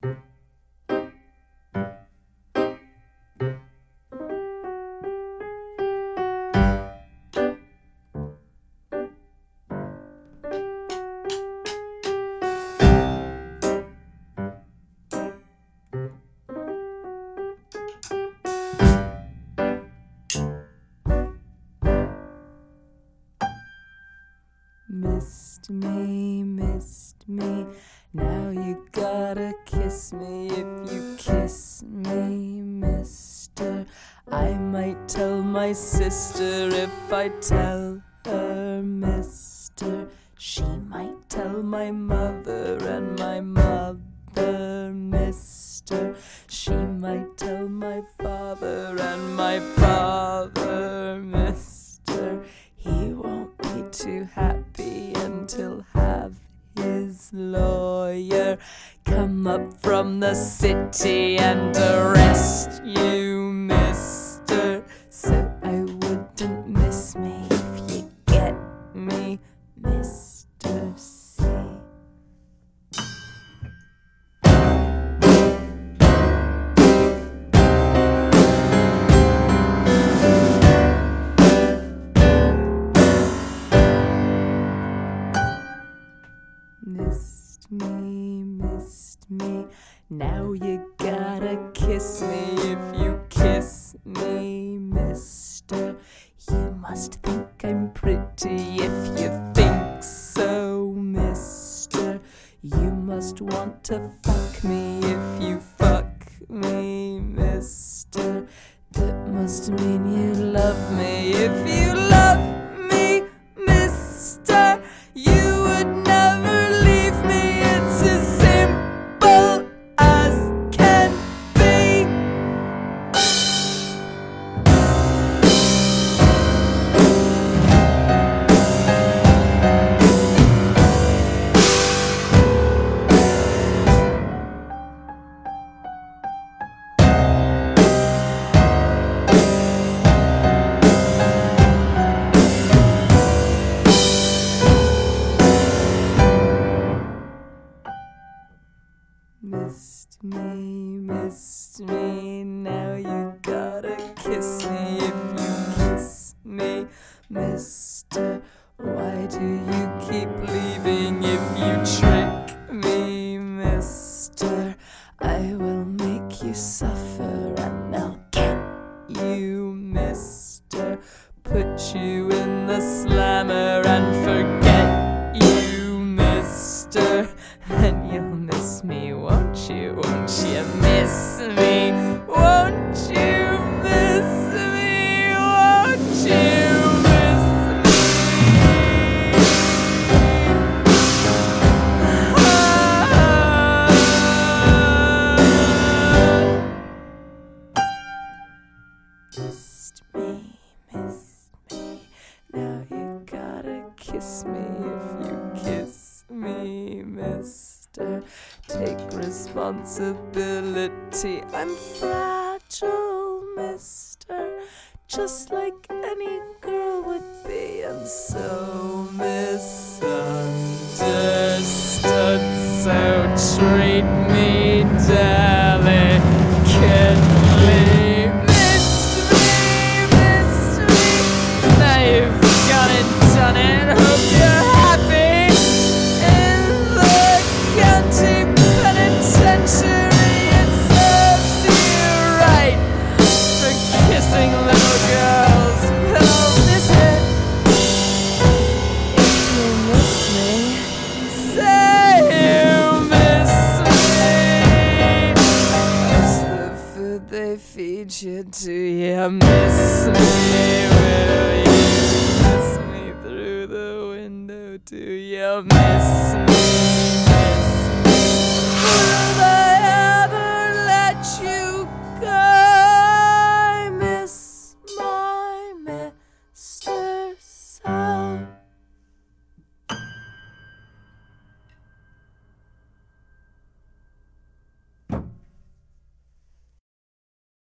Missed me, now you gotta kiss me. If you kiss me, mister, I might tell my sister. If I tell her, mister, she might tell my mother, and my mother, mister, she might tell my father, and my father, mister, he won't be too happy until have his lawyer come up from the city and arrest you, mister. So I wouldn't miss me if you get me, Mr. C. Missed me, now you gotta kiss me. If you kiss me, mister, you must think I'm pretty. If you think so, mister, you must want to fuck me. If you fuck me, mister, that must mean you love me. If you love me, mister, you would never leave me. It's as simple as can be. Missed me, now you gotta kiss me. If you kiss me, mister, why do you keep leaving? If you trick me, mister, I will make you suffer, and I'll get you, mister, put you in the slammer and forget you, mister. Then you'll miss me, won't you? Won't you miss me? Won't you miss me? Won't you miss me? Missed me, now you gotta kiss me. If you kiss me, mister, take responsibility. I'm fragile, mister, just like any girl would be, and so misunderstood. So treat me delicately. Missed me, now you've got it, done it. Hope you're happy in the county penitentiary. It serves you right for kissing little girls, but I'll miss it if you miss me. Say you miss me. It's the food they feed you. Do you miss me? Will you miss me through the window? Do you miss me?